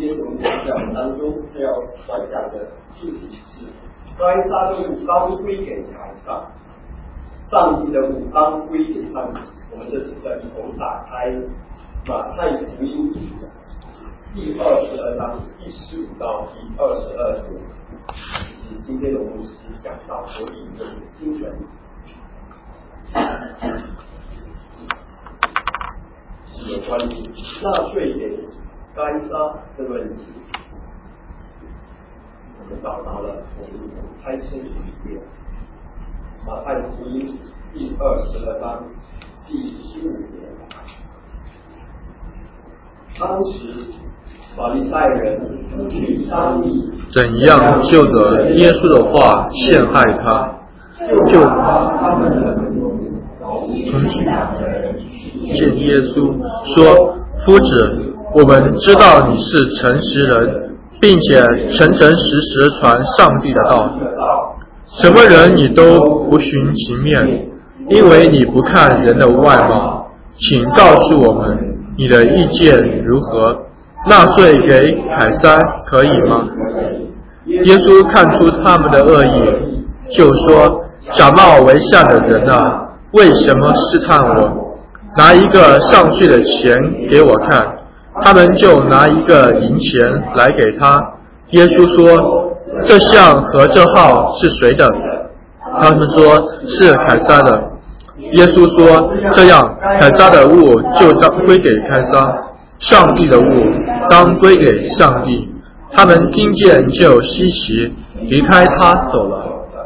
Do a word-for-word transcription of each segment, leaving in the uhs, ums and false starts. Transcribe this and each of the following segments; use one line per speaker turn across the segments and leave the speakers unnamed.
天我们在我们当中要传讲的信息是：该撒的物当归给凯撒，上帝的物当归给上帝。我们这次要一同打开马太福音第二十二章第十五到第二十二节，是今天的牧师讲到所引用的经文。是有关于纳税给该撒的问题，我们找到了，我们开始一遍马太福音第二十二章第十五节。当时法利赛人去商议
怎样就着耶稣的话陷害他，就
他们的
从去见耶稣说：夫子，我们知道你是诚实人，并且诚诚实实传上帝的道，什么人你都不徇情面，因为你不看人的外貌。请告诉我们你的意见如何？纳税给凯撒可以吗？耶稣看出他们的恶意，就说：假冒为善的人啊，为什么试探我？拿一个上去的钱给我看。他们就拿一个银钱来给他。耶稣说：这项和这号是谁的？他们说是凯撒的。耶稣说：这样，凯撒的物就当归给凯撒，上帝的物当归给上帝。他们听见就稀奇，离开他走了。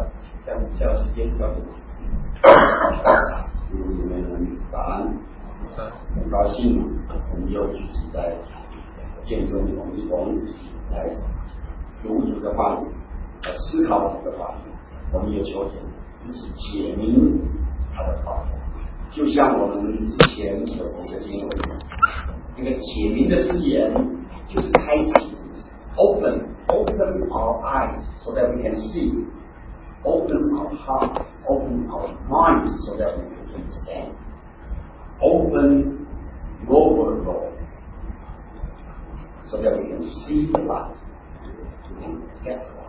很高兴我们又聚集在殿中，我们一同来读主的话语，来思考主的话语。我们也求主自己解明他的话语，就像我们之前所读的经文，那个解明的字眼就是开启 ，open open our eyes so that we can see, open our heart, open our minds so that we can understand, open your word, Lord, so that we can see the light, we can get the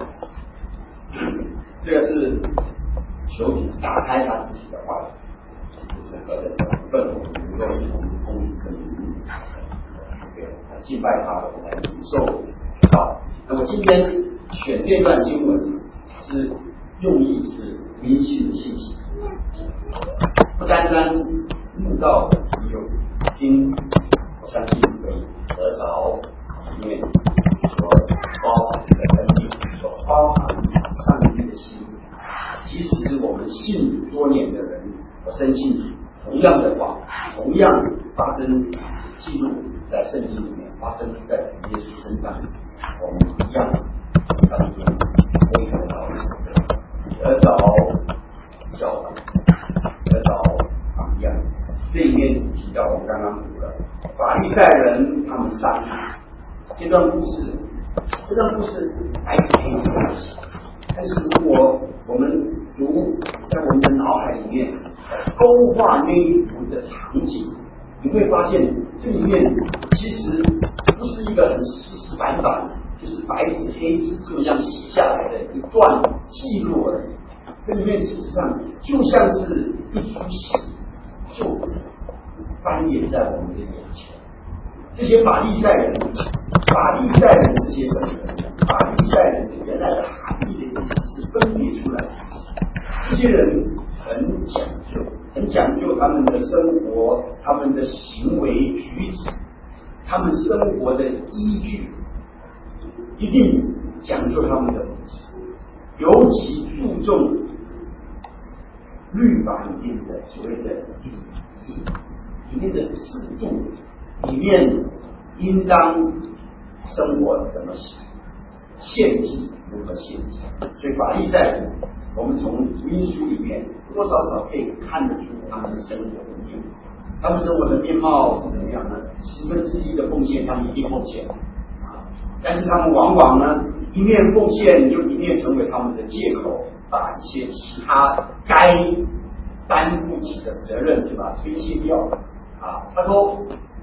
light. 这个是求主打开他自己的话语，整个的氛围能够从公义跟对敬拜他，我们来领受到。那么今天选这段经文是用意是明信的信息，不单单悟到你有听，我相信可以得着里面所包含的真理，所包含上帝的心。即使是我们信多年的人，我深信同样的话，同样发生记录在圣经里面，发生在耶稣身上，我们一样当中可以得到得着教导，得着榜样。这里面提到我们刚刚读了法利赛人他们商议这段故事，这段故事还可以分析，但是如果我们读在我们的脑海里面勾画那一幅的场景，你会发现这里面其实不是一个很死死板板，就是白纸黑字这么样写下来的一段记录而已。这里面事实上就像是一出戏，就翻演在我们的眼前。这些法利赛人，法利赛人这些什么人？法利赛人的原来的含义的意思是分别出来的。这些人很讲究，很讲究他们的生活，他们的行为举止，他们生活的依据，一定讲究他们的服饰，尤其注重律法里面的所谓的礼仪，里面的制度，里面应当生活怎么献祭，如何献祭。所以法利赛人，我们从福音书里面多少少可以看得出他们的生活的面貌。他们生活的面貌是怎么样呢？十分之一的奉献，他们一定奉献啊！但是他们往往呢，一面奉献就一面成为他们的借口，把一些其他该担负起的责任就把它推卸掉啊！他说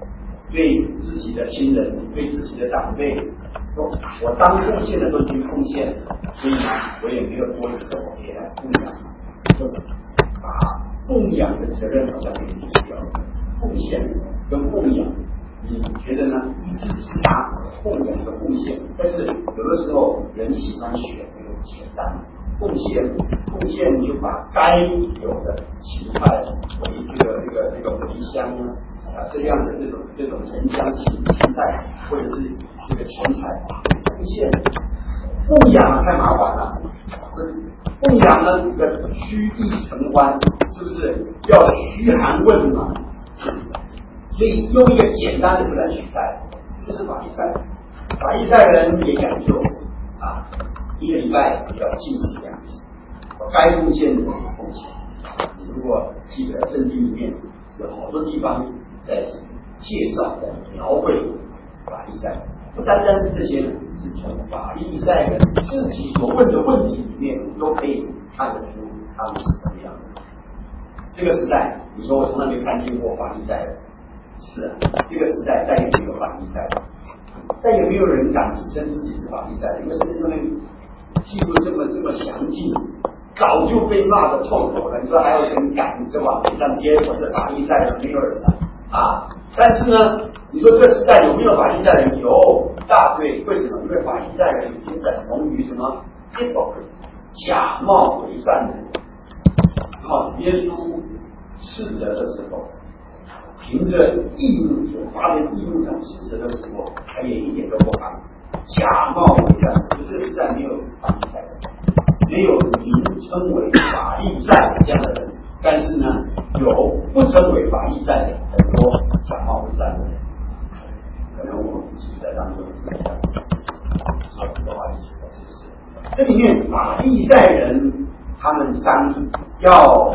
对自己的亲人、对自己的长辈，我我当奉献的都去奉献，所以呢，我也没有多余的我可以来供养，就把供养的责任好像给你掉了。奉献跟供养，你觉得呢？一字之差，供养跟奉献，但是有的时候人喜欢学那种简单。奉献，奉献就把该有的情怀为这个这个这个回乡啊这样的这种这种城乡情情态，或者是这个钱财奉献，供养啊太麻烦了。供养呢，这个虚意成欢，是不是要嘘寒问暖？所以用一个简单的字来取代，就是法利赛。法利赛人也讲究啊。一个礼拜要禁食两次，我该奉献的奉献。你如果记得圣经里面有好多地方在介绍、在描绘法利赛人，不单单是这些人，是从法利赛人自己所问的问题里面都可以看得出他们是什么样的。这个时代，你说我从来没看见过法利赛人，是啊，这个时代再也没有法利赛人，再也没有人敢自称自己是法利赛人，因为圣经上面记录这么这么详尽，早就被骂得臭头了。你说还有人敢在网上贴我是法利赛人？没有人了啊！但是呢，你说这时代有没有法利赛人？有，大对。为什么？因为法利赛人已经等同于什么 hypocrite， 假冒伪善的人。好，耶稣斥责的时候，凭着义怒所发的义怒上斥责的时候，他也一点都不含。假冒伪善，就这个时代没有法利赛人，没有名称为法利赛这样的人，但是呢，有不称为法利赛的很多假冒伪善的人，可能我们自己在当中是这样，说不好意思的，是不是？这里面法利赛人他们商议要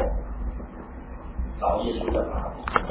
找耶稣的麻烦，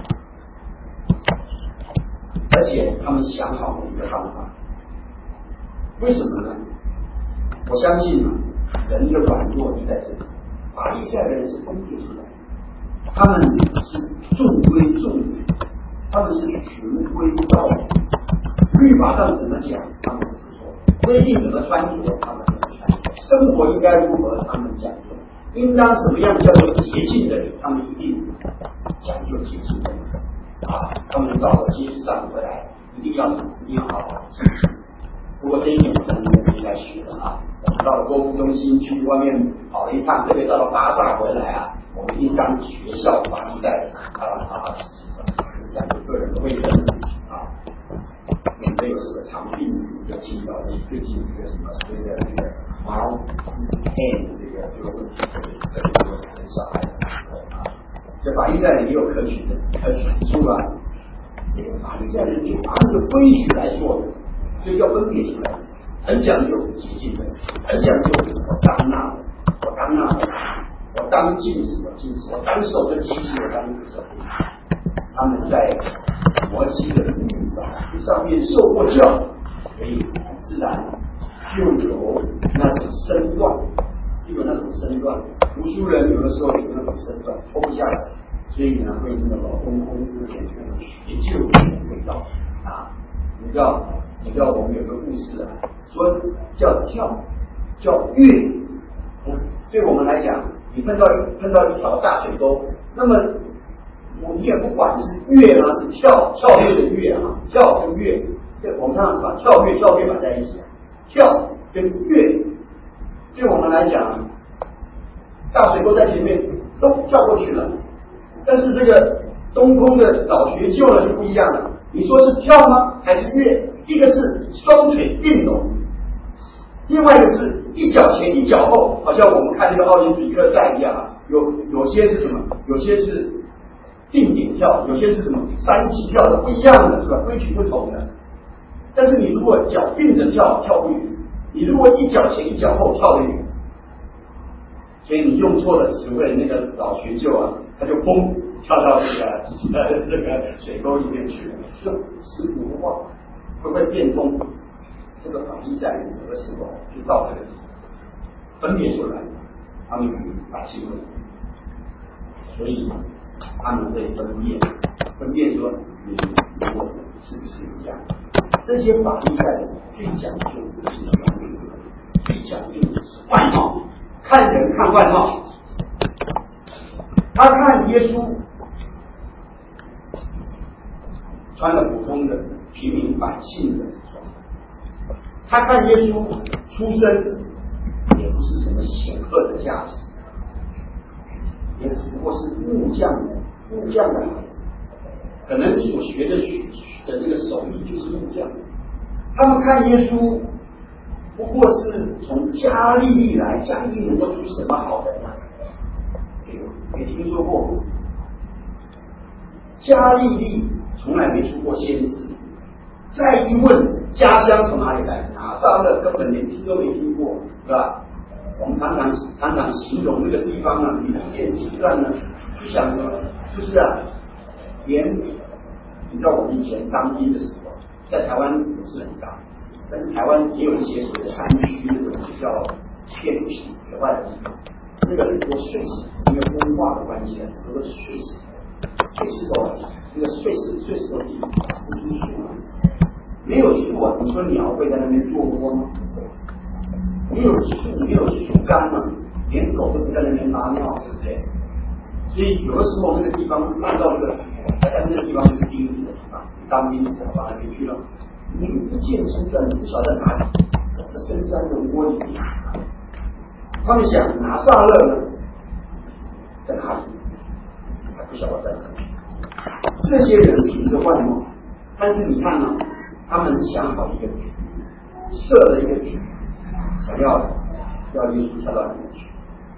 而且他们想好了一个方法。为什么呢？我相信啊，人的软弱就在这里。法利赛人是分别出来的，他们是重规重矩，他们是循规蹈矩。律法上怎么讲，他们怎么做；规定怎么穿着，他们怎么穿着；生活应该如何，他们讲究；应当什么样叫做洁净的人，他们一定讲究洁净的人。啊，他们到了街市上回来，一定要一定要好好记住。不过这一点我们应该学的啊，我们到了购物中心去外面跑了一趟，特别到了巴萨回来啊，我们应当学校法利赛人啊啊，讲究个人的卫生啊，免得有什么长病要进到最近这个什么所谓的这个毛病这个这个问题，这个这个很少啊。这法利赛人也有可取的可取之处啊，这个法利赛人就按照规矩来做的。所以要分别出来，很讲究洁净的，很讲究我当纳的，我当纳的，我当禁食，我禁食，我当守的节期，我当不守。他们在摩西的律法上面受过教，所以很自然就有那种身段，就有那种身段。读书人有的时候有那种身段脱不下来，所以呢会那个老公公有点那种学究的味道啊，你知道。你知道我们有个故事啊，说叫跳，叫跃。嗯，对我们来讲，你碰到碰到一条大水沟，那么我你也不管是跃呢，是跳跳跃的跃啊，跳跟跃，对，我们常常把跳跃跳跃摆在一起，跳跟跃，对我们来讲，大水沟在前面都跳过去了，但是这个东空的老学究呢就不一样了，你说是跳吗？还是跃？一个是双腿并拢，另外一个是一脚前一脚后，好像我们看那个奥林匹克赛一样啊。有有些是什么？有些是定点跳，有些是什么三级跳的，不一样的是吧？规矩不同的。但是你如果脚并着跳，跳不远；你如果一脚前一脚后，跳得远。所以你用错了词汇，那个老学究啊，他就嘣跳到这个呃这个水沟里面去了，就师傅不忘。会不会变通？这个法利赛人有的时候就到这个地方分别出来，他们与百姓会，所以他们会分辨，分辨说你我们是不是一样？这些法利赛人最讲究的是表面，最讲究的是外貌，看人看外貌。他看耶稣穿了普通的平民百姓的装，他看耶稣出身也不是什么显赫的家世，也只不过是木匠的木匠的孩子，可能所学的学的这个手艺就是木匠。他们看耶稣不过是从加利利来，加利利能够出什么好人啊？没听说过，加利利从来没出过先知。再一问家乡从哪里来，拿撒勒根本连听都没听过，是吧？我们常常常常形容那个地方啊，民间极端呢，就想说，就是啊，连你知道我们以前当兵的时候，在台湾不是很大，但是台湾也有一些所谓的山区那种比较偏僻野外的地方。那个很多碎石，因为风化的关系，很多是碎石，碎石头，那个碎石碎石头地长不出树嘛，没有树啊，你说鸟会在那边做窝吗？没有树，没有树干嘛，连狗都不在那边拉尿，对不对？所以有的时候那个地方烂到这个，大家那个地方就是钉子的地方，当兵只要到那边去了，你不见身份，你不晓得哪里，在深山的窝里面。他们想拿撒勒呢，在哪里？还不晓得在哪里。这些人凭着外貌，但是你看呢、啊，他们想好一个局，设了一个局，想要要耶稣跳到里面去，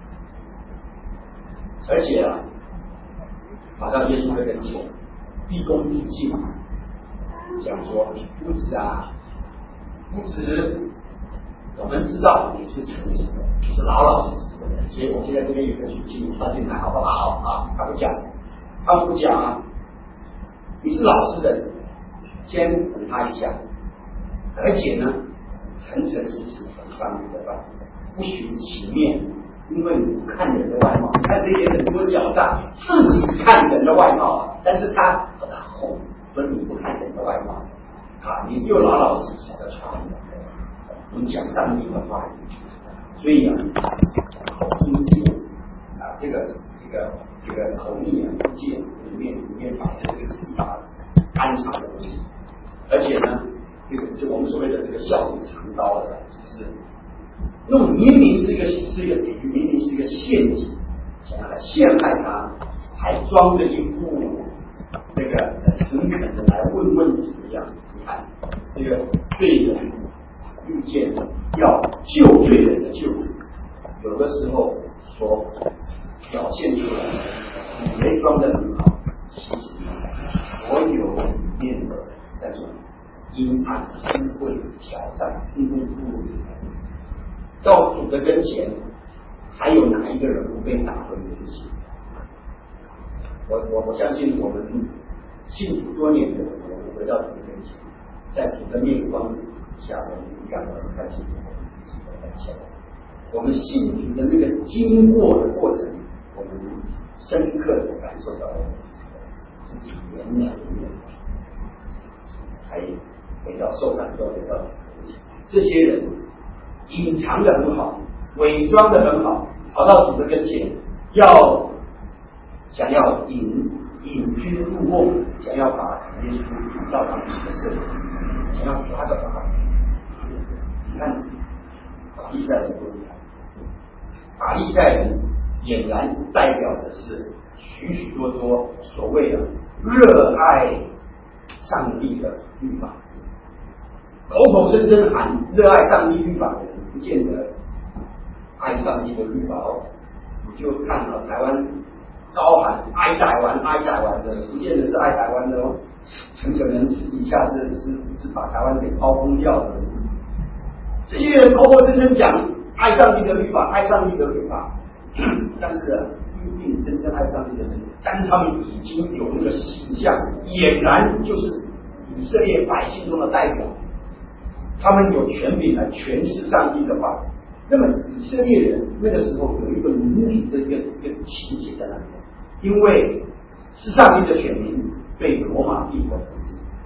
而且啊，跑到耶稣的跟前，毕恭毕敬，讲说：“夫子啊，夫子。”我们知道你是诚实的，你是老老实实的人，所以我现在这边有个去请你跳进来，好不好？啊，他不讲，他们不讲啊。你是老实的人，先等他一下，而且呢，诚诚实实从上帝的话，不寻其面，因为你不看人的外貌。你看这些人多狡诈，自己看人的外貌啊，但是他和他后说你不看人的外貌啊，你就老老实实的传。我们讲上帝的话语，所以啊，口音见啊，这个这个这个口蜜啊见里面里面摆的这个是一把安常的东西，而且呢，这个就我们所谓的这个笑里藏刀的，就是那种明明是一个是一个局，明明是一个陷阱，想要来陷害他，还装着一副这个诚恳的来问问题一样。你看这个罪人。遇见要救罪人的救，有的时候所表现出来，以为装得很好，其实所有里面的那种阴暗、污秽、挑战、阴污不如到主的跟前，还有哪一个人不被打回原形？我我我相信我们信主多年的人，我们回到主的跟前，在主的面光下面。让我们看清楚我们自己的本相。我们信主的那个经过的过程，我们深刻的感受到我们自己原谅的面，还回到受感受回到这些人隐藏的很好，伪装的很好，跑到主的跟前，要想要引引君入瓮，想要把耶稣引到他们的社会，想要抓着他。你看，法利赛人不一样，法利赛人俨然代表的是许许多多所谓的热爱上帝的律法，口口声声喊热爱上帝律法的人，不见得爱上帝的律法哦。你就看了台湾高喊爱台湾、爱台湾的，不见得是爱台湾的哦，很可能私底下是是是把台湾给掏空掉的。这些人口口声声讲爱上帝的律法，爱上帝的律法，但是啊，不一定真正爱上帝的人，但是他们已经有那个形象，俨然就是以色列百姓中的代表，他们有权柄来诠释上帝的话。那么以色列人那个时候有一个民主的一个一个情节在那里，因为是上帝的选民被罗马帝国统治，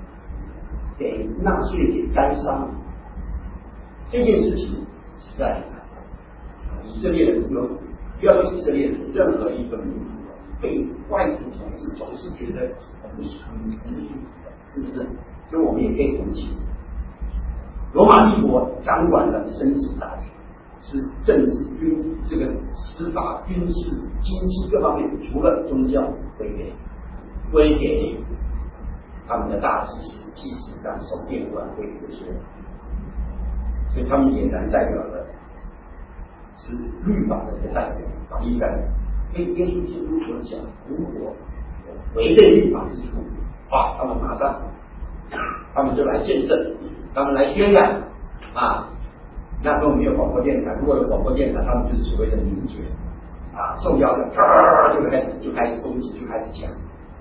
给纳税给该商，这件事情实在以色列人有不要以色列人任何一个民族被外族统治总是觉得很很很是不是？所以我们也可以同情。罗马帝国掌管了生死大权，是政治、军这个司法、军事、经济各方面，除了宗教归给归给他们的大祭司、祭司长、守殿官归给这些人，所以他们俨然代表了是律法的一个代表，法利赛人。所以耶稣基督所讲，如果违背律法之处，啊，他们马上他们就来见证，他们来宣染啊。那时候没有广播电台，如果有广播电台，他们就是所谓的民权啊，受邀的啪就开始就开始攻击，就开始讲。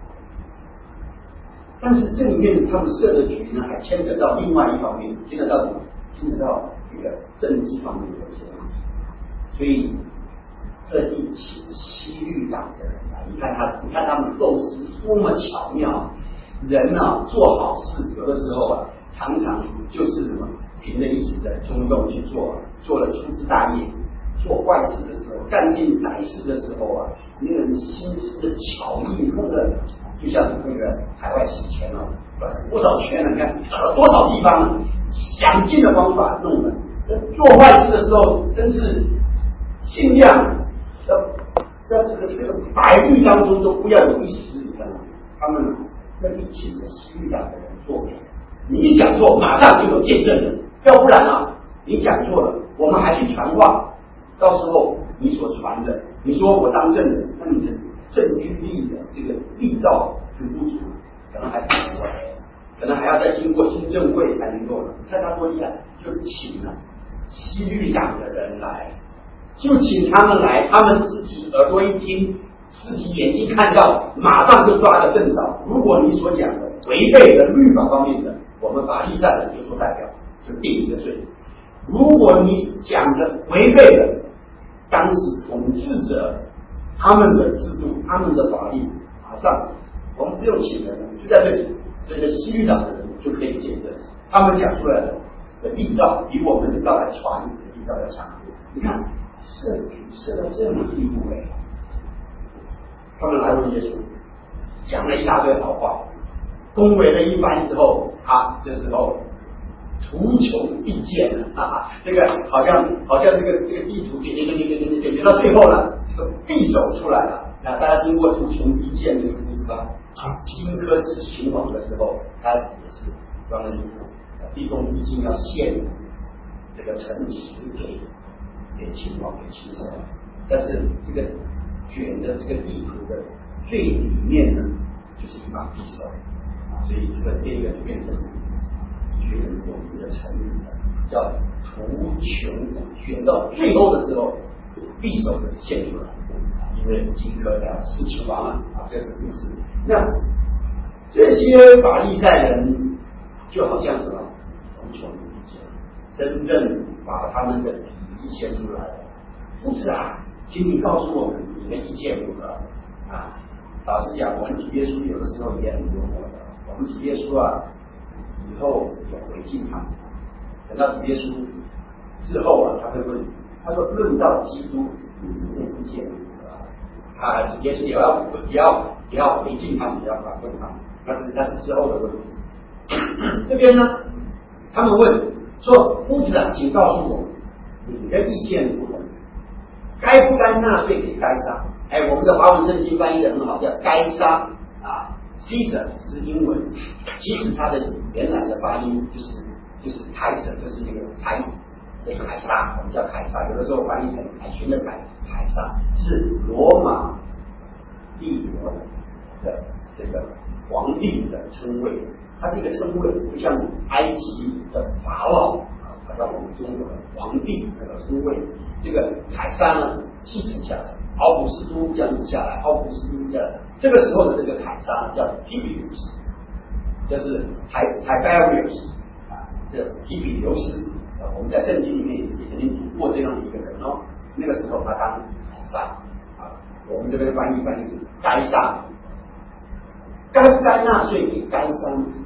但是这里面他们设的局呢，还牵扯到另外一方面，牵扯到什么？牵扯到这个政治方面的一些问题。所以特地请西律党的人来，你看他，你看他们构思多么巧妙。人啊，做好事有的时候啊，常常就是什么，凭着一时的冲动去做，做了粗枝大叶。做坏事的时候，干尽歹事的时候啊，那个人心思的巧艺，弄得就像那个海外洗钱啊，多少钱啊？你看找了多少地方啊，想尽的方法弄的。做坏事的时候，真是尽量要在这个这个百律当中都不要有一丝，你知道吗？他们那一请的西律党的人做，你一讲错，马上就有见证人，要不然啊，你讲错了，我们还去传话。到时候你所传的，你说我当证人，那你的证据力的这个力道是不足，可能还传不过来，可能还要再经过听证会才能够了。你看他多厉害，就请了西律党的人来，就请他们来，他们自己耳朵一听，自己眼睛看到，马上就抓个正着。如果你所讲的违背了律法方面的，我们法利赛人就做代表，就定一个罪。如果你讲的违背了当时统治者他们的制度、他们的法律，马上我们不用请人，就在这里，这个西律党的人就可以见证，他们讲出来的的力道比我们的道来传的力道要强。你看设局设到这么地步哎，他们来问耶稣，讲了一大堆好话，恭维了一番之后，啊，这时候图穷匕见了啊！这个好像好像这个这个地图点点点点点点点点到最后了，这个匕首出来了。那大家听过图穷匕见这个故事吧？荆轲刺秦王的时候，他也是装了一副地宫毕竟要献这个城池给给秦王给秦始皇，但是这个卷的这个地图的最里面呢，就是一把匕首啊，所以这个这个就变成。学人有一个成语叫图穷，选到最后的时候，匕首的现出来，因为荆轲要刺秦王了啊，这是故事。那这些法利赛人就好像什么图穷匕见，真正把他们的礼仪显出来了。夫子啊，请你告诉我们你的意见如何啊？老实讲，我们主耶稣有的时候也很幽默的，我们主耶稣啊。以后有回敬他们，等到主耶稣之后啊，他会问，他说论到基督，你们的意见啊，主耶稣也要也要也要回敬他们，也要反问他们，那是那是之后的问题。这边呢，他们问说：“夫子啊，请告诉我，你的意见如何？该不该纳税给该撒？”哎，我们的华文圣经翻译的很好，叫该撒啊。Caesar 是英文，其实它的原来的发音就是就是凯撒，就是那个凯那个凯撒，我们叫凯撒，有的时候翻译成凯旋的凯凯撒，是罗马帝国的这个皇帝的称谓。它这个称谓不像埃及的法老啊，好像我们中国的皇帝那个称谓。这个凯撒呢继承下来。奥古斯都降临下来，奥古斯都下来，这个时候的这个凯撒叫提比留斯，就是台台拜尔留斯啊，这提比留斯啊，我们在圣经里面也曾经读过这样的一个人哦。那个时候他当凯撒啊，我们这边翻译翻译该撒，该不该纳税给该撒？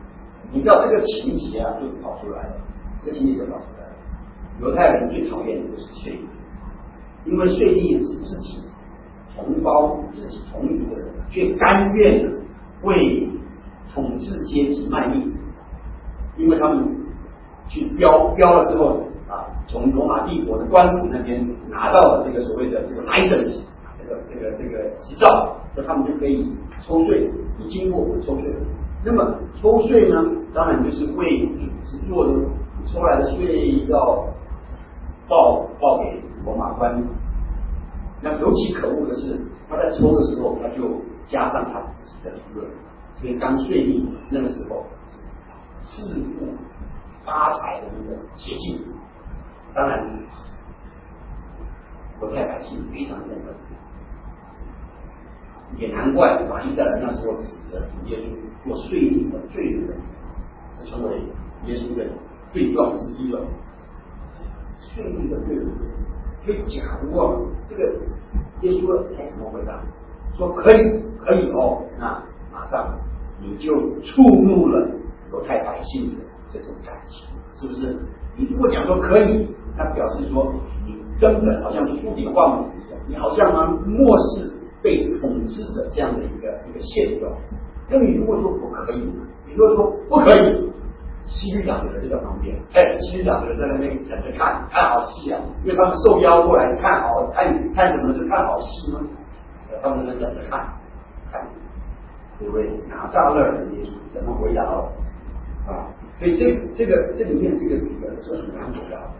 你知道这个情节啊，就跑出来了，这个情节就跑出来了。犹太人最讨厌的就是税吏，因为税吏是自己同胞、自己同族的人，却甘愿的为统治阶级卖力，因为他们去标标了之后啊，从罗马帝国的官府那边拿到了这个所谓的这个 license， 这个这个这个执照，那他们就可以抽税，一经过抽税。那么抽税呢，当然就是为组织做的抽来的税要报报给罗马官。那尤其可恶的是，他在抽的时候，他就加上他自己的利润，所以当税吏那个时候致富发财的那个捷径。当然，犹太百姓非常认同，也难怪法利赛人那时候指责主耶稣做税吏的罪人，这成为耶稣的罪状之一了。税吏的罪人。所以假如啊，这个耶稣才怎么回答？说可以，可以哦，那马上你就触怒了犹太百姓的这种感情，是不是？你如果讲说可以，那表示说你根本好像触点忘了一样，你好像啊漠视被统治的这样的一个一个现状。那你如果说不可以，你如果说不可以。西律党的人就在旁边，哎，西律党的人在那边等着看看好戏啊，因为他们受邀过来看好看看什么？就看好戏吗？他们在等着看，看这位拿撒勒人耶稣怎么回答哦啊！所以这这个这里面这个这个是很难回答的。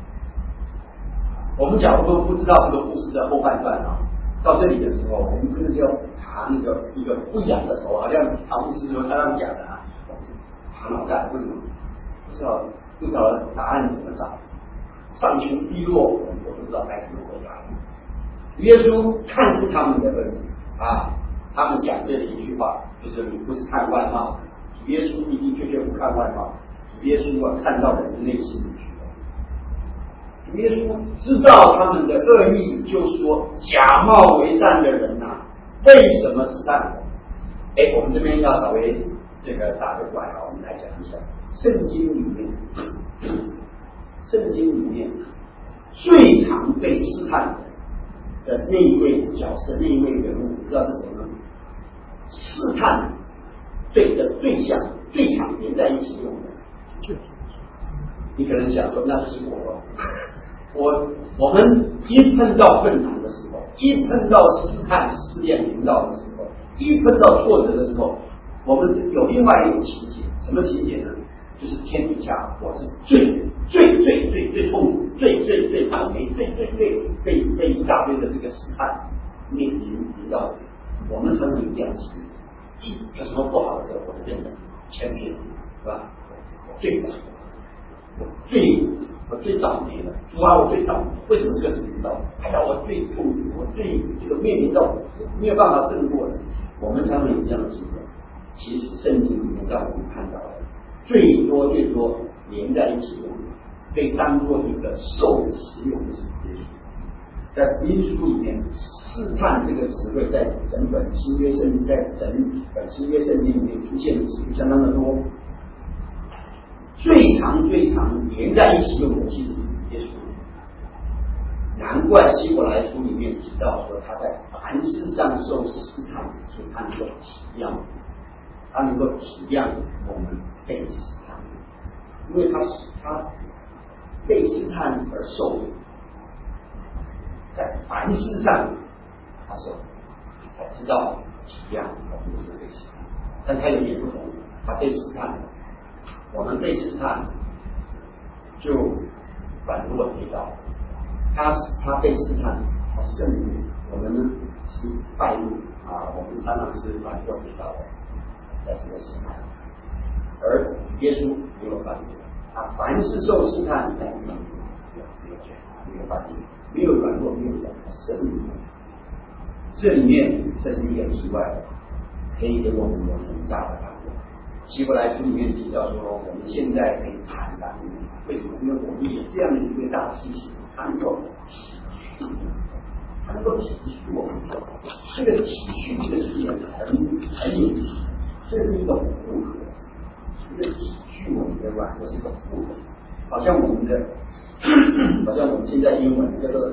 我们假如说不知道这个故事的后半段啊，到这里的时候，我们真的就要爬那个一个不仰的头，好像唐牧师说他让讲的啊。爬脑袋，为什么？不知道不知道答案怎么找，上穷低落，我不知道该怎么回答。耶稣看出他们的问题啊，他们讲这一句话，就是你不是看外貌，主耶稣的的确确不看外貌，主耶稣啊看到人的内心里去了。主耶稣知道他们的恶意，就说假冒为善的人啊，为什么是善的？哎，我们这边要稍微。这个打个拐啊，我们来讲一下圣经里面，圣经里面最常被试探的那一位角色，那一位人物，你知道是什么呢？试探对的对象最常连在一起用的。你可能想说，那就是我，我我们一碰到困难的时候，一碰到试探试验领导的时候，一碰到挫折的时候。我们有另外一种情节，什么情节呢？就是天底下我是最最最最最痛苦、最最最倒霉、最最最被被一大堆的这个试探面临临到，我们常常有这样的情节。一有什么不好的时候，我就变成前面，是吧？我最倒霉，我最我最倒霉了，主啊，我最倒霉。为什么这个是领导？哎呀，我最痛苦，我最这个面临到没有办法胜过的。我们常常有这样的情况。其实圣经里面让我们看到的最多最多连在一起用，被当作一个受词用的词汇。在福音书里面，试探这个词汇在整本新约圣经，在整本新约圣经里面出现的词汇相当的多。最常最常连在一起用的其实是耶稣。难怪希伯来书里面提到说，他在凡事上受试探，所以他能够体谅。他能够体谅我们被试探，因为他他被试探而受苦，在凡事上他说他知道体谅我们不是被试探，但他有点不同，他被试探，我们被试探就软弱跌倒，他他被试探他胜利，我们呢是败路啊，我们常常是软弱跌倒的。在这个试探，而耶稣没有犯罪，他凡是受试探，但没有没有没有犯罪，没有软弱，没有胜利。这里面这是一点之外的，可以给我们有很大的帮助。希伯来书里面提到说，我们现在可以坦然，为什么？因为我们有这样的一位大祭司，他能够体恤，他能够体恤我们。这个体恤这个字很很有意思。这是一个复合，一个体恤我们的软弱是一个负的，好像我们的，好像我们现在英文叫做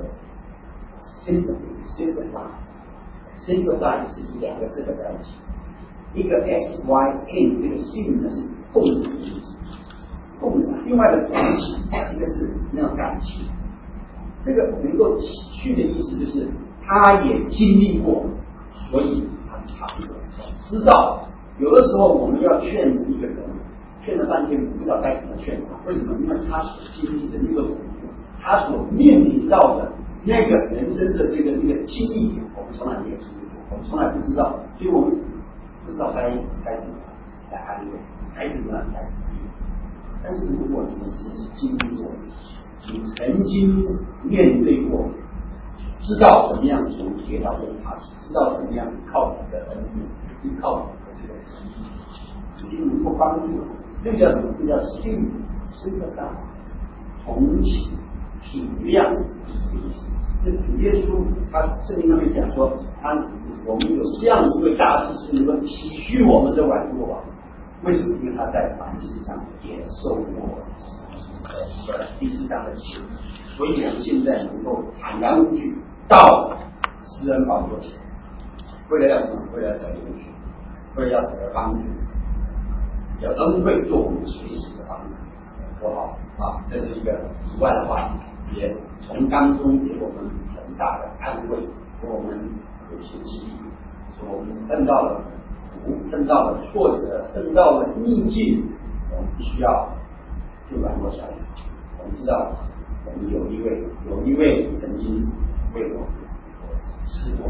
sympathy，sympathy，sympathy 是两个字的在一起，一个 s y n， 这个 syn 呢是共的意思，共的，另外的同情，一个是那种感情，这个能够体恤的意思就是他也经历过，所以他差不多知道。有的时候我们要劝一个人，劝了半天不知道该怎么劝他，为什么？因为他所经历的那个苦，他所面临到的那个人生的这个这个经历，我们从来没有经历过，我们从来不知道，所以我们不知道该该怎么来安慰，该怎么来鼓励。但是如果你自己经历过，你曾经面对过，知道怎么样从跌倒中爬起，知道怎么样靠你的恩典，依靠你的这个神力，一定能够帮助。这个叫什么？这叫信心的大同情、体谅，是这个意思。这耶稣他圣经上面讲说，他我们有这样一位大祭司，能够体恤我们的软弱啊。为什么？因为他在凡事上也受过呃第四章的刑，所以我们现在能够坦然无惧到施恩宝座前，为了要什么？为了要得应许，为了要得帮助，要恩惠做我们随时的帮助，多好啊！这是一个以外的话，也从当中给我们很大的安慰，给我们有些激励，说我们碰到了苦，碰到了挫折，碰到了逆境，我们必须要就软弱下来。我们知道，我们有一位有一位曾经为我们吃过，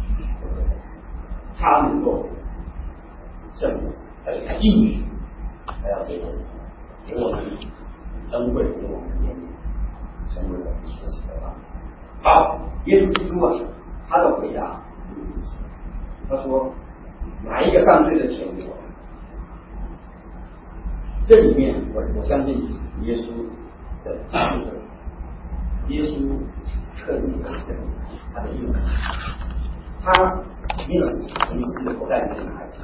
他能够胜过，而且他应许，还要给我们给我们恩惠，给我们怜悯，成为我们所使的帮助。好，耶稣基督啊，他的回答，他说：“哪一个犯罪的钱给我？”这里面我我相信耶稣的智慧，耶稣特意的他的应许，他没有从自己的口袋里面拿来，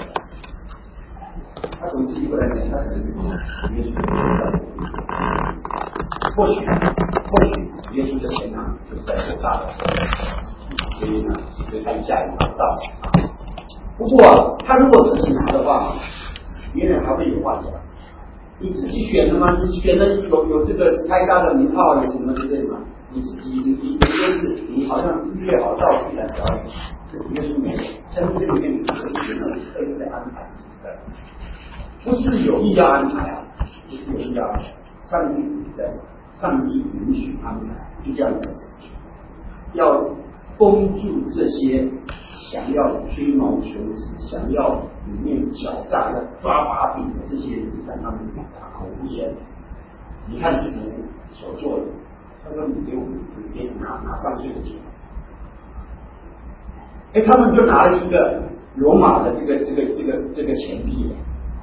他从自己口袋里面，他可能是耶稣的或许或许耶稣的钱囊就是在手上的，所以呢，所以他一下也拿不到。不过他如果自己拿的话，别人还会有话讲。你自己选的吗？你选的有有这个开发的名号，有什么之类的吗？你自己你你就是你好像约好道具来表演，这耶稣没有，在这里面是真的特意在安排的，不是有意要安排啊，不是有意要安排，上帝的上帝允许安排，就这样子，要封住这些想要吹毛求疵、想要里面狡诈的抓把柄的这些人，让他们哑口无言。你看主所做的，他说：“你给我们，你给拿拿上税的钱。”哎，他们就拿了一个罗马的这个这个这个这个钱币。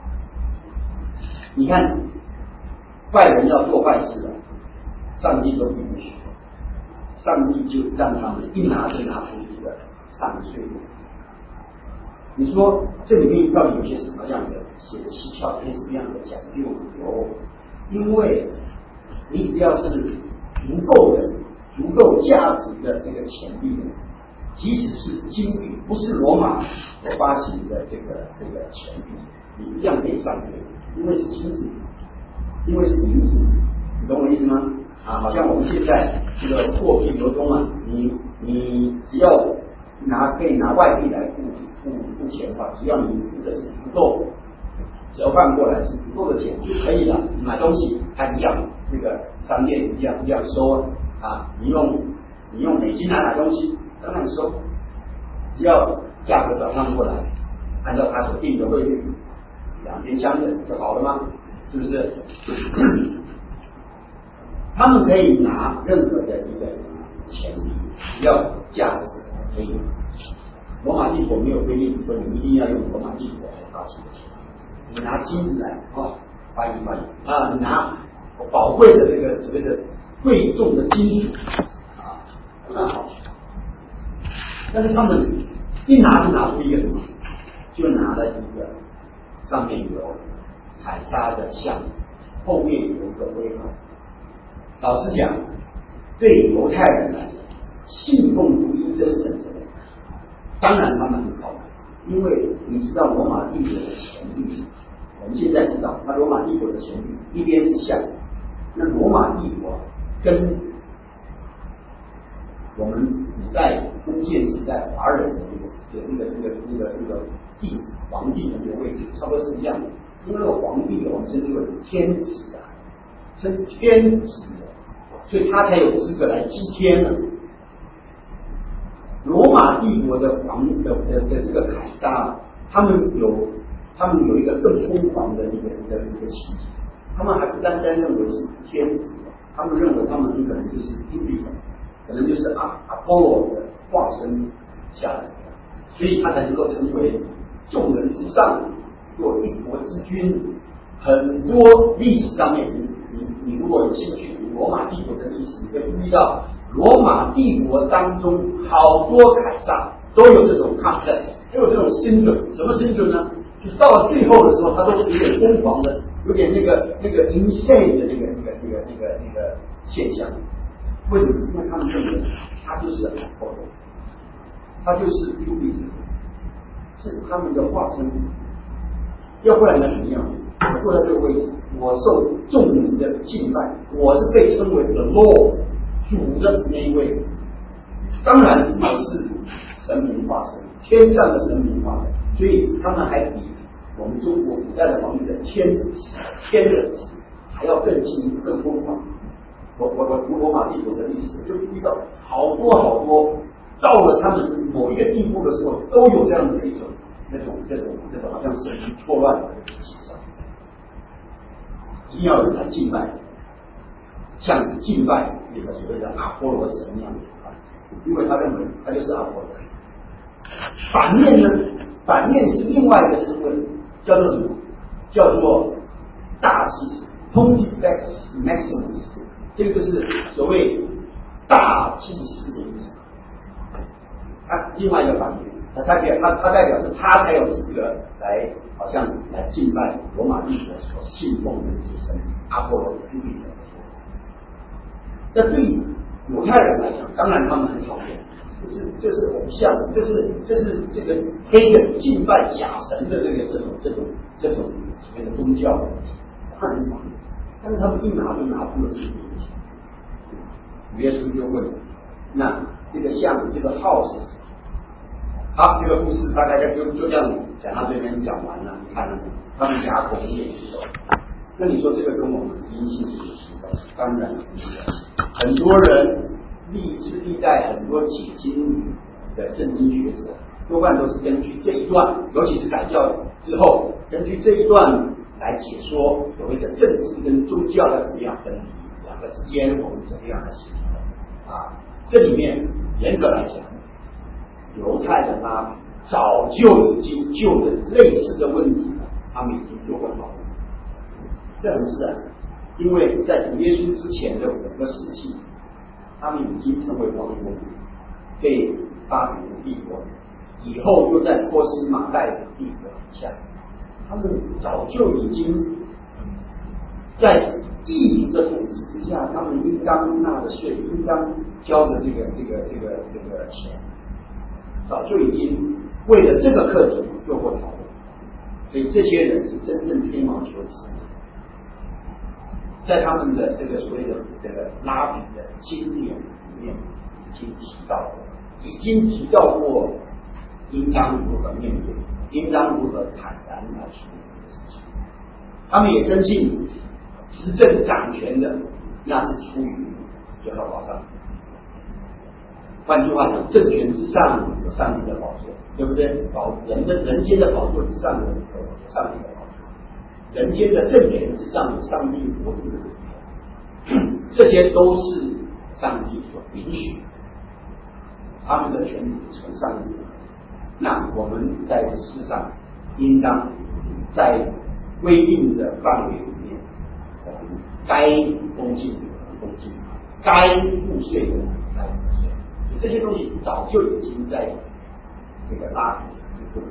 你看，坏人要做坏事了，上帝都不允许，上帝就让他们一拿就拿出一个上税。你说这里面到底有些什么样的一些蹊跷，有些什么样的讲究？有，因为你只要是足够的、足够价值的这个钱币，即使是金币，不是罗马所发行的这个这个钱币，你一样可以上税，因为是金子，因为是银子，你懂我意思吗？啊，好像我们现在这个货币流通啊，你你只要拿可以拿外币来付付付钱的话，只要你付的是足够折换过来是足够的钱就可以了。你买东西它一样，这个商店一样一样收啊。你用你用美金来买东西，当然收，只要价格转换过来，按照他所定的汇率，两边相等就好了吗？是不是？他们可以拿任何的一个钱币，只要价值可以。罗马帝国没有规定说你一定要用罗马帝国所发行的钱，你拿金子来哦，翻译翻译啊，你拿宝贵的这个所谓的贵重的金属啊，那好。但是他们一拿就拿出一个什么，就拿了一个上面有凯撒的像后面有一个徽号。老实讲，对犹太人来讲，信奉独一真神的人，当然他们很好，因为你知道罗马帝国的权力，我们现在知道，那罗马帝国的权力一边是像，那罗马帝国跟我们古代封建时代华人的那个那个那个那个那个帝皇帝的那个位置，差不多是一样的。因为那个皇帝我们称之为天子啊，称天子，所以他才有资格来祭天呢。罗马帝国的皇的的的这个凯撒，他们有他们有一个更疯狂的一个一个一个奇迹，他们还不单单认为是天子，他们认为他们很可能就是朱庇特，可能就是阿阿波罗的化身下来的，所以他才能够成为众人之上，做一国之君。很多历史上面，你你你如果有兴趣读罗马帝国的历史，你会注意到罗马帝国当中好多凯撒都有这种 complex， 都有这种 syndrome。什么 syndrome 呢？就是到了最后的时候，他都有点疯狂的，有点那个那个 insane 的那个那个那个那个那个现象。为什么？因为他们认为他就是阿波罗，他就是朱庇特，是他们的化身。要不然呢怎么样？我坐在这个位置，我受众人的敬拜，我是被称为 the Lord 主的那一位。当然我是神明化身，天上的神明化身，所以他们还比我们中国古代的皇帝的天子天的子还要更进一步、更疯狂。我我我读罗马帝国的历史，就遇到好多好多，到了他们某一个地步的时候，都有这样的一种那种这种这种好像神经错乱的迹象。一定要有人来敬拜，像敬拜那个所谓的阿波罗神一样的方式，因为他认为他就是阿波罗。反面呢，反面是另外一个称谓，叫做什么？叫做大祭司 Pontifex Maximus， 这个就是所谓大祭司的意思。啊，另外一个反面，他代表他他代表是他才有资格来，好像来敬拜罗马帝国所信奉的这些神阿波罗、朱庇特。那对于犹太人来讲，当然他们很讨厌，这是这是偶像，这是这是这个黑的敬拜假神的这个这种这种这种所谓的宗教，他很讨厌。但是他们一拿就拿出了这个东西。耶稣就问：那这个像这个号是什么？好，这个故事大概就就这样讲到这边讲完了。你看，他们哑口无言之手。那你说这个跟我们因信是实的？当然不是。很多人历世历代很多解经的圣经学者，多半都是根据这一段，尤其是改教之后，根据这一段来解说所谓的政治跟宗教要怎么样分离，两个之间我们怎么样来协调啊？这里面严格来讲，犹太人啊，早就已经就着类似的问题了，他们已经做过讨论。这很自然，因为在主耶稣之前的五个世纪，他们已经成为王国，被巴比伦帝国，以后又在波斯马代的帝国底下，他们早就已经在异民的统治之下，他们应当纳的税，应当交的这个这个这个这个钱，早就已经为了这个课题做过讨论，所以这些人是真正吹毛求疵。在他们的这个所谓的这个拉比的经典里面，已经提到过，已经提到过，应当如何面对，应当如何坦然来处理这个事情。他们也深信，执政掌权的那是出于耶和华上帝。换句话讲，政权之上有上帝的宝座，对不对？宝人的人间的宝座之上有上帝的宝座。人间的政权之上有上帝国度的主权，这些都是上帝所允许，他们的权利从上帝。那我们在世上应当在规定的范围里面，我们该恭敬的恭敬，该付税的该付税。这些东西早就已经在这个拉比这个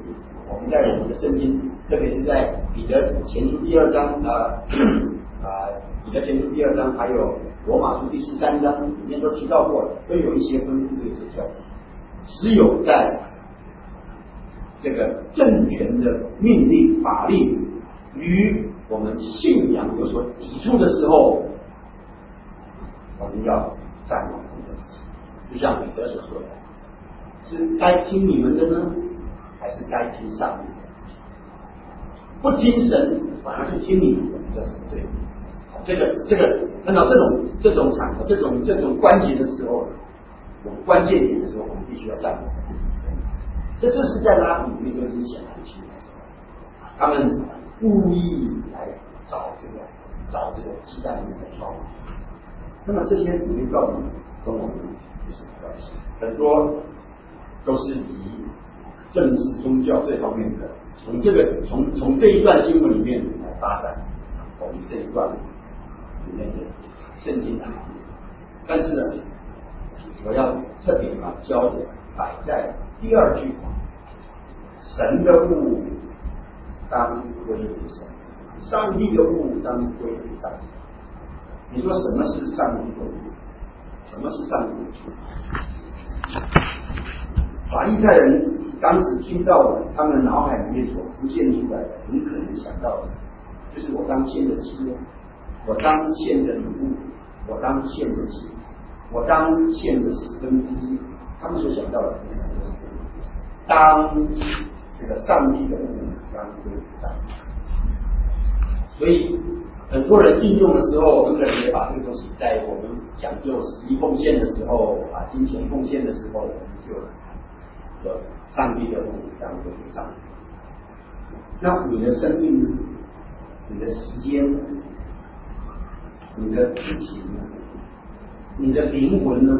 我们在我们的圣经，特别是在彼得前书第二章啊啊，彼得前书第二章，还有罗马书第十三章里面都提到过了，都有一些吩咐对这教。只有在这个政权的命令法令与我们信仰有所抵触的时候，我们要站稳这个事情。就像彼得所说的，是该听你们的呢，还是该听上帝的？不听神，反而是听你们的，这是不对的。这个这个看到这种这种场合、这种这种关节的时候，我们关键点的时候，我们必须要站稳。这这是在拉比里面就已经显然清楚，他们故意来找这个找这个鸡蛋里面的挑。那么这些里面到底跟我们有什么关系？很多都是以政治宗教这方面的，从这个从从这一段经文里面来发展我们这一段里面的圣经上。但是呢，我要特别把焦点摆在第二句话：神的物当归于神，上帝的物当归于上帝。你说什么是上帝的物？什么是上帝的物？法利赛人当时听到了，他们脑海里面所浮现出来的，很可能想到的，就是我当献的祭，我当献的礼物，我当献的祭，我当献的十分之一。他们所想到的，当这个上帝的物当归于上帝。所以很多人应用的时候，很可能也把这个东西在我们讲究十一奉献的时候啊，金钱奉献的时候，我们就说上帝的物当归于上帝。那你的生命呢？你的时间呢？你的肢体呢？你的灵魂呢？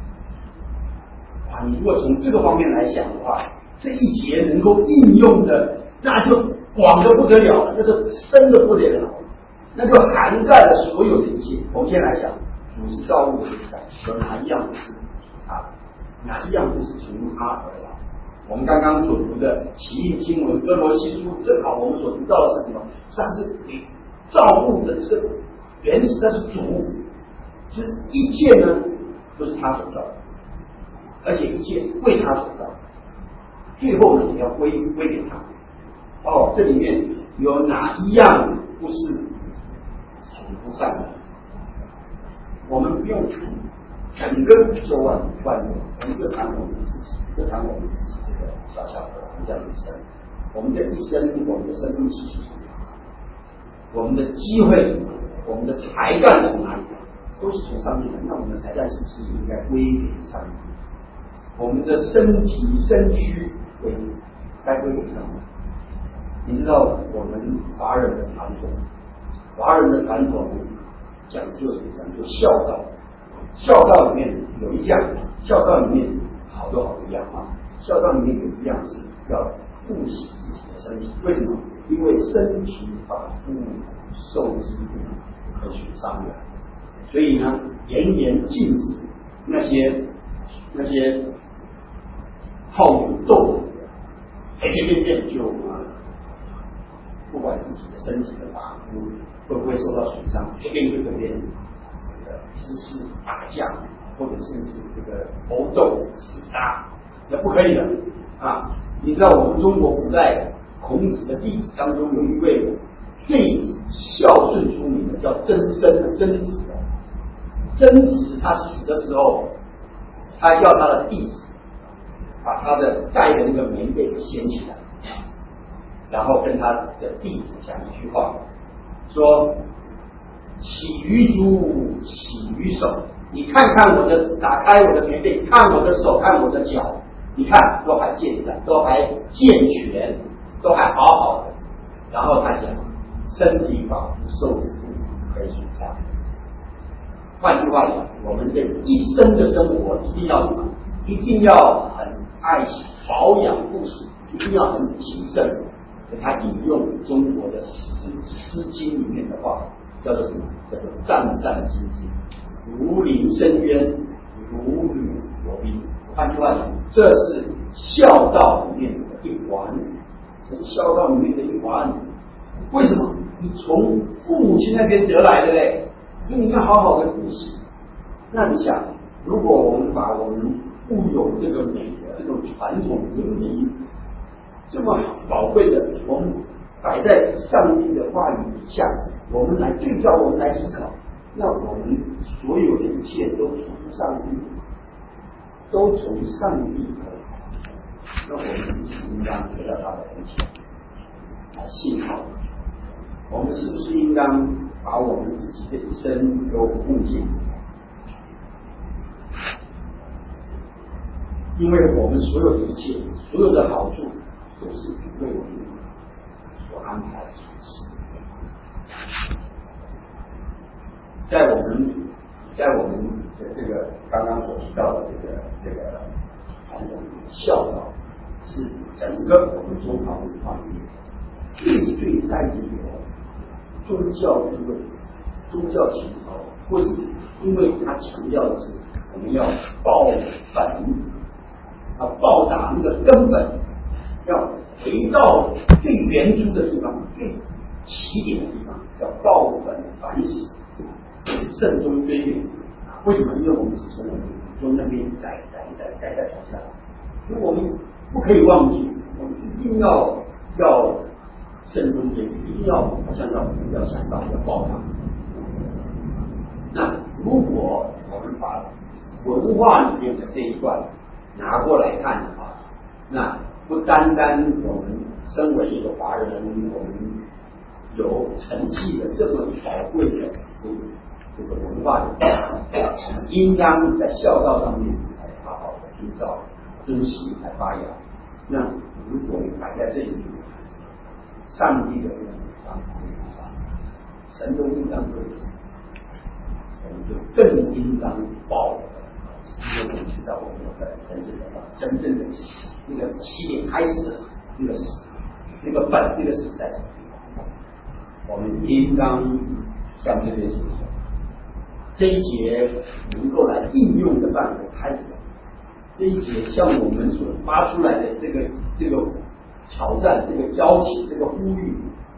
啊，你如果从这个方面来想的话，这一节能够应用的，那就广的不得了了，那就深的不得了，那就涵盖了所有的一切。我们先来想，主是造物的时代，有哪一样不是啊？哪一样不是从他而来？我们刚刚所读的起印经文哥罗西书，正好我们所读到的是什么？它是你造物的这个原始，它是主，这一切呢都是他所造的，而且一切是为他所造的，最后呢也要归归给他。哦，这里面有哪一样不是从不上的？我们不用整个宇宙万万有，我们就谈我们自己，就谈我们自己这个小小的这样一生。我们这一生，我们的生命是什么？我们的机会，我们的才干从哪里来？都是从上面来。那我们的才干是不是应该归给上帝？我们的身体身躯归该归给上帝。你知道我们华人的传统，华人的传统讲究讲究孝道，孝道里面有一样，孝道里面好多好多样啊。孝道里面有一样是要护惜自己的身体，为什么？因为身体发肤受之病，可损伤人，所以呢，严严禁止那些那些好勇斗勇的，随随便便就啊。不管自己的身体的发肤会不会受到损伤，随便就跟别人的厮事打架，或者甚至这个搏斗厮杀，那不可以的啊！你知道我们中国古代孔子的弟子当中有一位最孝顺出名的，叫曾参的曾子。曾子他死的时候，他要他的弟子把他的盖的那个棉被给掀起来。然后跟他的弟子讲一句话，说：“起于足，起于手。你看看我的，打开我的棉被，看我的手，看我的脚，你看都还健在，都还健全，都还好好的。然后他讲，身体发肤受之病，可以损伤。换句话讲，我们这一生的生活一定要什么？一定要很爱惜、保养、护理，一定要很谨慎。”他引用中国的诗《诗经》里面的话，叫做什么？叫做“战战兢兢，如临深渊，如履薄冰”。换句话讲，这是孝道里面的一环。 这是孝道里面的一环。为什么？你从父母亲那边得来的嘞，所以你看好好的故事。那你想，如果我们把我们固有这个美的这种传统伦理这么宝贵的，我们摆在上帝的话语底下，我们来对照，我们来思考，那我们所有的一切都从上帝，都从上帝而来，那我们是不是应当得到他的恩典来信靠？我们是不是应当把我们自己的一生都奉献？因为我们所有的一切，所有的好处，都是为我们所安排的事。在我们，在我们的这个刚刚所提到的这个这个传统孝道，是整个我们中华文化里面最最带有宗教意味、宗教情操，或是因为它强调的是我们要报本，要报答那个根本，要回到最原初的地方、最起点的地方，要报本反省，慎终追远。为什么？因为我们是从我们祖宗那边代代代代代传下来，所以我们不可以忘记，我们一定要要。慎终追远，一定要好像要要想到要报答。那如果我们把文化里面的这一段拿过来看的话，那不单单我们身为一个华人，我们有承继了这么宝贵的这个文化的，我们应当在孝道上面来好好的遵照、遵循来发扬。那如果你摆在这里，上帝的人当上，神都应当对，我们就更应当报了，因为我们知道我们的真正的真正的那个起点开始的那个那个本那个时代，我们应当像这边所说，这一节能够来应用的范围太广，这一节向我们所发出来的这个这个。挑战，这个邀请，这个呼吁，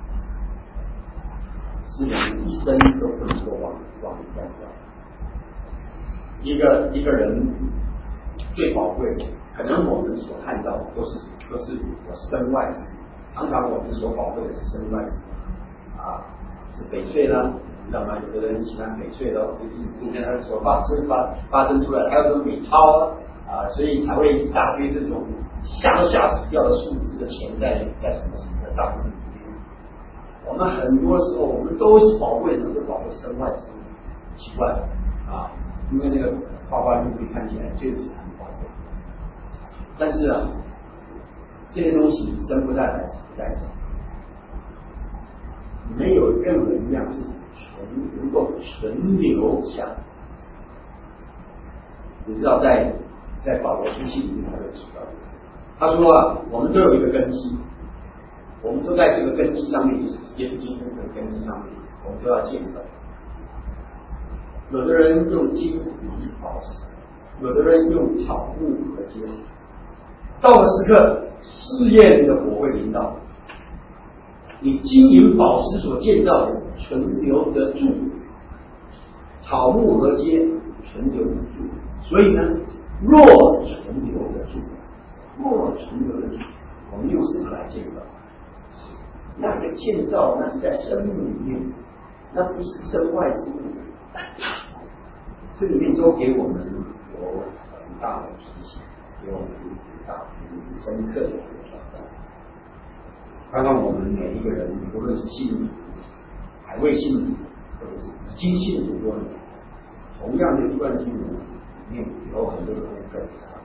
是我们一生都不能够忘忘掉的。一个一个人最宝贵的，可能我们所看到的都是都是我身外之物，常常我们所宝贵的是身外之物啊，是翡翠呢，你知道吗？有的人喜欢翡翠的，最近今天他所发生发发生出来，还有这种美钞啊，所以才会一大堆这种。吓都吓死掉的数字的钱在在什么什么的账户里面，我们很多时候我们都是宝贵的，能够保护身外之物，奇怪啊，因为那个花花绿绿看起来确实很宝贵，但是啊，这些东西生不带来，死不带走，没有任何一样是存能够存留下来。你知道在在保罗书信里面他就提到。他说啊，我们都有一个根基，我们都在这个根基上面，就是耶稣基督这个根基上面，我们都要建造。有的人用金银宝石，有的人用草木和秸。到了时刻，试验的火会临到，你金银宝石所建造的存留得住，草木和秸存留得住，所以呢，若存留得住。若存留得住，我们用什么来建造？那个建造，那是在生命里面，那不是身外之物。这里面都给我们有很大的提醒，给我们很大、很深刻的一个挑战。刚刚我们每一个人，无论是信主、还未信主，或者是已经信主多年，同样的一段经文里面有很多的功课。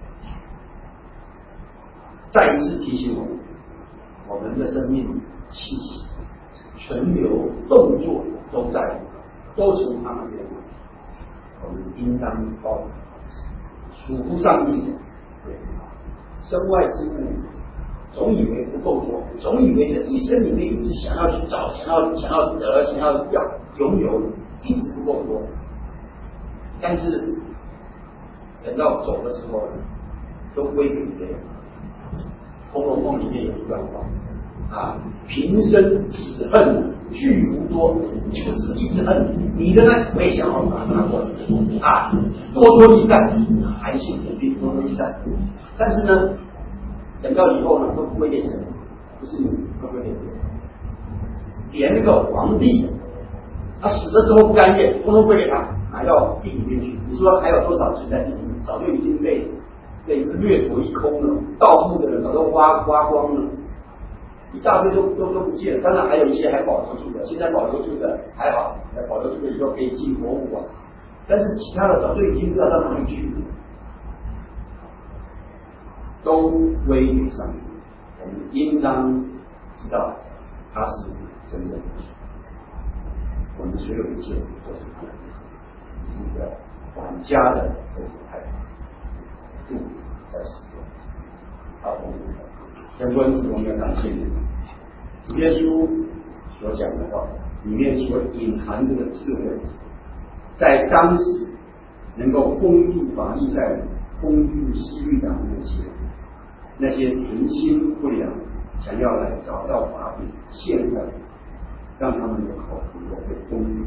再一次提醒我们，我们的生命气息、存留、动作都在，都从他那边来。我们应当报属乎上帝的，身外之物，总以为不够多，总以为这一生里面一直想要去找，想要想要得，想要要拥有，一直不够多。但是等到走的时候，都归给别人。《红楼梦》里面有一段话， 啊，平生只恨聚无多，就是一直恨你的呢，我也想要把它拿过来啊，多多益善，还信肯定多多益善。但是呢，等到以后呢，都归给神，不是你，都归给神。连那个皇帝，他死的时候不甘愿，通通归给他，拿到地里面去。你说还有多少存在地里面？早就已经被被掠夺一空了，盗墓的人早都挖挖光了。一大堆都都都不见了，当然还有一些还保留住的，现在保留住的还好，保留住的以后可以进博物馆，但是其他的早就已经不知道到哪里去了，都归给上帝。我们应当知道他是真的，我们所有一切都是他的一个管家的这种态度在使用。好，我们先问我们要感谢你。耶稣所讲的话里面所隐含着的智慧，在当时能够封住法利赛人、封住西律党那些那些存心不良、想要来找到把柄陷害，让他们的口能够被封住。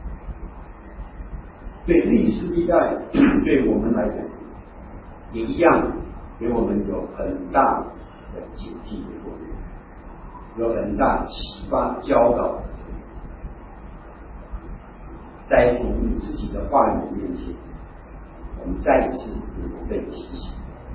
对历史历代，对我们来讲，也一样，给我们有很大的警惕的作用。有很大启发教导，在主你自己的话语面前，我们再一次有被提醒，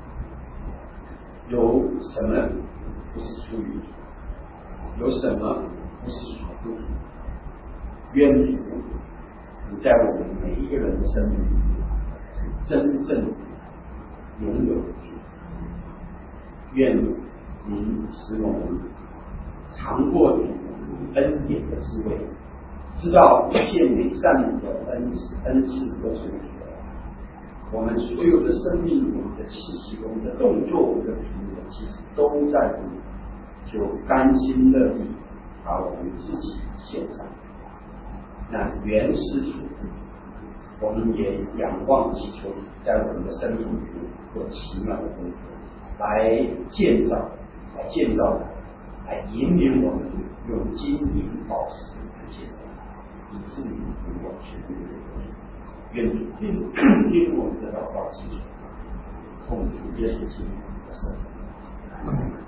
有什么不是出于主，有什么不是属主，愿主你在我们每一个人的生命里面真正拥有主，愿您使我们尝过恩典的滋味，知道一切美善的恩赐，恩赐都是你的。我们所有的生命、我们的气息、我们的动作、我们的品格，其实都在乎你，就甘心乐意把我们自己献上。那原是主，我们也仰望祈求在我们的生命里面做奇妙的工作，来建造，来建造。来引领我们用金银宝石的建造，以至于永远全部的愿主听听我们的祷告祈求，奉主耶稣基督的圣名。